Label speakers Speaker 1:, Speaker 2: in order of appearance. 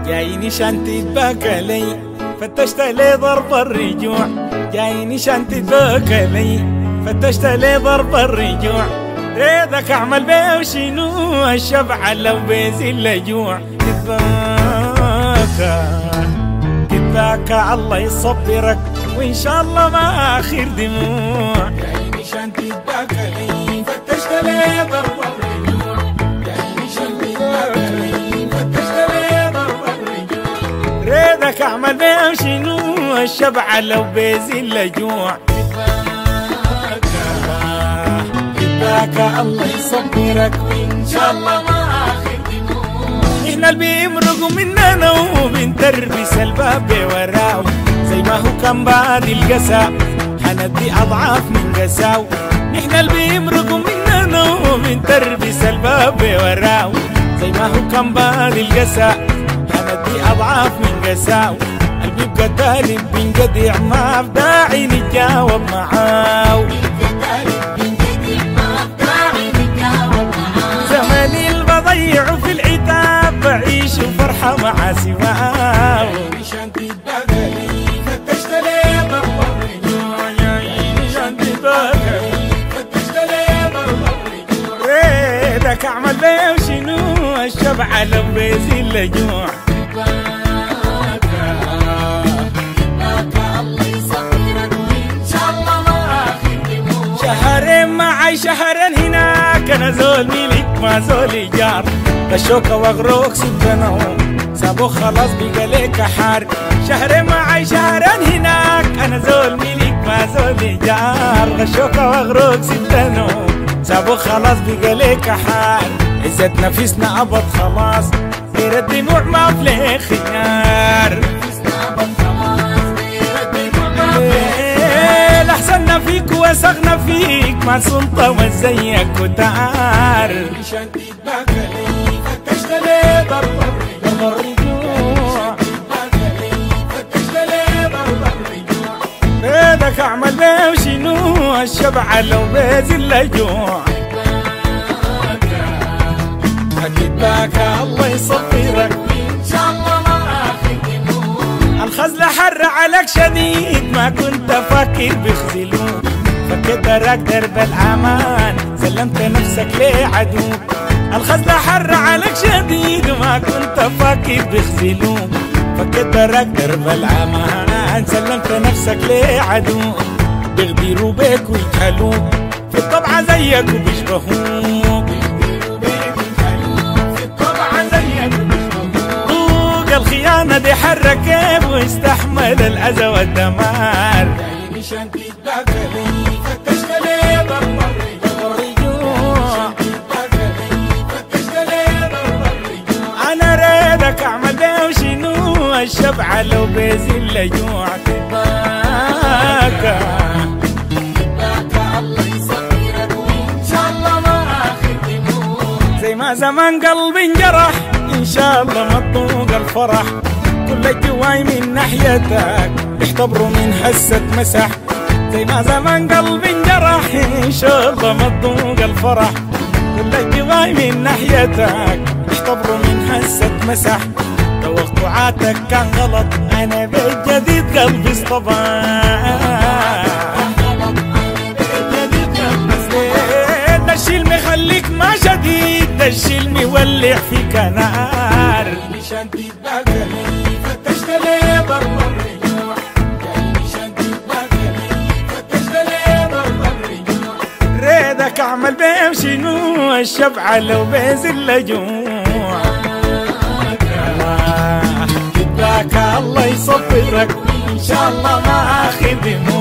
Speaker 1: جايني شان تتباكى لي، فتشت لي ضرب الرجوع. جايني شان تتباكى لي، فتشت لي ضرب الرجوع. ريدك اعمل بيه وشنو الشبع لو بيزل الجوع. تتباكى الله يصبرك وان شاء الله ما اخر دموع.
Speaker 2: جايني شان تتباكى لي، فتشت لي ضرب الرجوع. جايني شان تتباكى لي، فتشت لي ضرب الرجوع.
Speaker 1: ريدك اعمل بيه وشنو الشبع لو بيزل الجوع. تتباكى الله يصبرك
Speaker 2: وان شاء الله ما اخر دموع.
Speaker 1: احنا اللي بيمرقوا مننا وبنتربس الباب وراه. زي ما هو كان بادي القسا حندي اضعاف من قساو. احنا اللي بيمرقوا مننا وبنتربس الباب وراه. زي ما هو كان بادي القسا حندي اضعاف من قساو. اللي بيبقى تالب بنقدع ما في داعي نتجاوب معاه. زماني اللي بضيعه في العتاب بعيش وفرحة مع سواه.
Speaker 2: جايني شان تتباكى لي، فتشت لي ضرب الرجوع. جايني شان تتباكى لي، فتشت لي ضرب الرجوع.
Speaker 1: ريدك اعمل بيه وشنو الشبع لو بيزل الجوع.
Speaker 2: تتباكى الله يصبرك وان شاء الله ما اخر دموع.
Speaker 1: شهرين معي شهرين هناك، انا زول ملك ما زول ايجار. بالشوكة واغروك سبنا سابوك خلاص بقى ليك حار. شهرين معي شهرين هناك، انا زول ملك ما زول ايجار. بالشوكة واغروك سبنا سابوك خلاص بقى ليك حار. عزت نفسنا ابد خلاص غير الدموع ما في خيار. احسننا فيك وسغنا فيك ما سلطة وزيك وتعار.
Speaker 2: جايني شان تتباكى لي، فتشت لي ضرب الرجوع. تتباكى لي، فتشت لي ضرب الرجوع.
Speaker 1: ريدك اعمل بيه وشنو الشبع لو بيزل الجوع. تتباكى الله يصبرك
Speaker 2: ان شاء الله ما اخر دموع.
Speaker 1: الخزلة حر عليك شديد ما كنت فاكر بيخزلوك. فكيت دراك درب الامان سلمت نفسك لعدوك. الخزلة حر عليك شديد ما كنت فاكر بيخزلوك. فكيت دراك درب الامان سلمت نفسك لعدوك. بيغدروا بيك ويجهلوك في الطبع زيك وبيشبهوك. الخيانة دي حركب واستحمل الأذى والدمار.
Speaker 2: جايني شان تتباكى لي، فتشت لي ضرب الرجوع. تتباكى لي، فتشت لي ضرب الرجوع.
Speaker 1: أنا ريدك أعمل بيه وشنو الشبع لو بيزل الجوع. تتباكى
Speaker 2: الله يصبرك وان شاء الله ما اخر دموع.
Speaker 1: زي ما زمان قلبي انجرح إن شاء الله ما تطوق الفرح. كل جواي من ناحيتك اعتبروا من هسة مسح. زي ما زمان قلبي انجرح إن شاء الله ما تطوق الفرح. كل جواي من ناحيتك اعتبروا من هسة مسح. توقعاتك كان غلط أنا بالجديد قلبي اصطبح. ده الشي المخليك ما شديد، ده الشي المولع فيك نار.
Speaker 2: جايني شان تتباكى لي، فتشت لي ضرب الرجوع. جايني شان تتباكى لي، فتشت لي ضرب الرجوع.
Speaker 1: ريدك اعمل بيه وشنو الشبع لو بيزل الجوع. تتباكى الله يصبرك
Speaker 2: ان شاء الله ما اخر دموع.